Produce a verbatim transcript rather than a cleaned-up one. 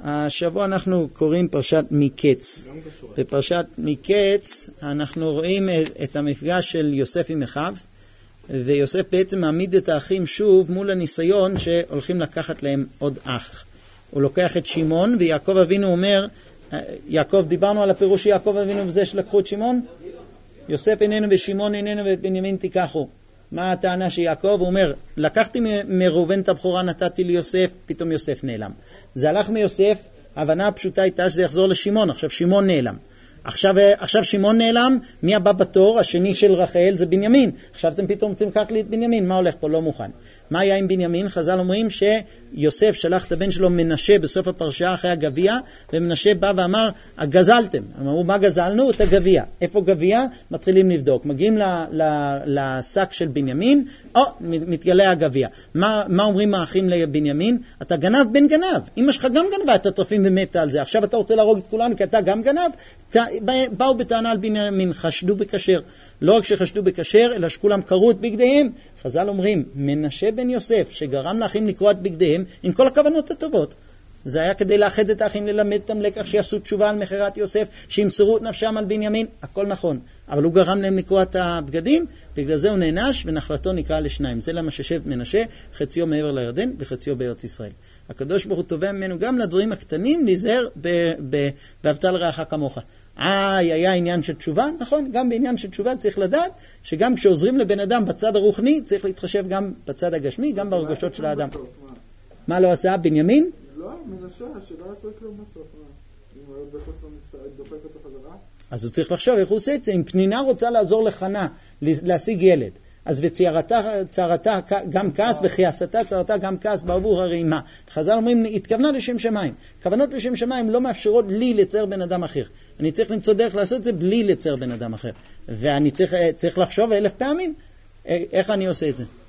השבוע אנחנו קוראים פרשת מקץ. בפרשת מקץ אנחנו רואים את המפגש של יוסף עם אחיו, ויוסף בעצם מעמיד את האחים שוב מול הניסיון שהולכים לקחת להם עוד אח. הוא לוקח את שמעון, ויעקב אבינו אומר, יעקב, דיברנו על הפירוש שיעקב אבינו בזה שלקחו את שמעון? יוסף איננו ושמעון איננו ואת בנימין תיקחו. מה הטענה שיעקב? הוא אומר, לקחתי מראובן את הבכורה, נתתי ליוסף, פתאום יוסף נעלם. זה הלך מיוסף, ההבנה הפשוטה הייתה שזה יחזור לשמעון, עכשיו שמעון נעלם. עכשיו, עכשיו שמעון נעלם, מי הבא בתור? השני של רחל זה בנימין. עכשיו אתם פתאום רוצים לקחת לי את בנימין, מה הולך פה? לא מוכן. מה היה עם בנימין? חז"ל אומרים שיוסף שלח את הבן שלו מנשה בסוף הפרשה אחרי הגביע, ומנשה בא ואמר, גזלתם. אמרו, מה גזלנו? את הגביע. איפה גביע? מתחילים לבדוק. מגיעים לשק של בנימין, או, מתגלה הגביע. מה, מה אומרים האחים לבנימין? אתה גנב בן גנב. אמא שלך גם גנבה את הטרפים ומתה על זה. עכשיו אתה רוצה להרוג את כולנו כי אתה גם גנב? באו בטענה על בנימין, חשדו בקשר. לא רק שחשדו בקשר, אלא שכולם קראו את בגדיהם. חז"ל אומרים, מנשה בן יוסף, שגרם לאחים לקרוא את בגדיהם, עם כל הכוונות הטובות. זה היה כדי לאחד את האחים, ללמד אותם לקח, שיעשו תשובה על מחירת יוסף, שימסרו את נפשם על בנימין, הכל נכון. אבל הוא גרם להם לקרוא את הבגדים, בגלל זה הוא נענש, ונחלתו נקרא לשניים. זה למה ששב מנשה, חציו מעבר לירדן, וחציו בארץ ישראל. הקדוש ברוך הוא תובע ממנו גם לדברים הקטנים, להיזהר ואהבת לרעך כמוך. אה, היה עניין של תשובה, נכון, גם בעניין של תשובה צריך לדעת שגם כשעוזרים לבן אדם בצד הרוחני, צריך להתחשב גם בצד הגשמי, גם ברגשות של האדם. מה לא עשה? בנימין? לא, מנשה, שלא עשה כלום בסוף. אם הוא בסוף דופק אותו חזרה. אז הוא צריך לחשוב איך הוא עושה את זה. אם פנינה רוצה לעזור לחנה להשיג ילד, אז בצערתה גם כעס, בחייסתה צערתה גם כעס בעבור הרעימה. חז"ל אומרים, התכוונה לשם שמיים. כוונות לשם שמיים לא מאפשרות לי לצייר בן אדם אחר. אני צריך למצוא דרך לעשות את זה בלי לצייר בן אדם אחר. ואני צריך, צריך לחשוב אלף פעמים איך אני עושה את זה.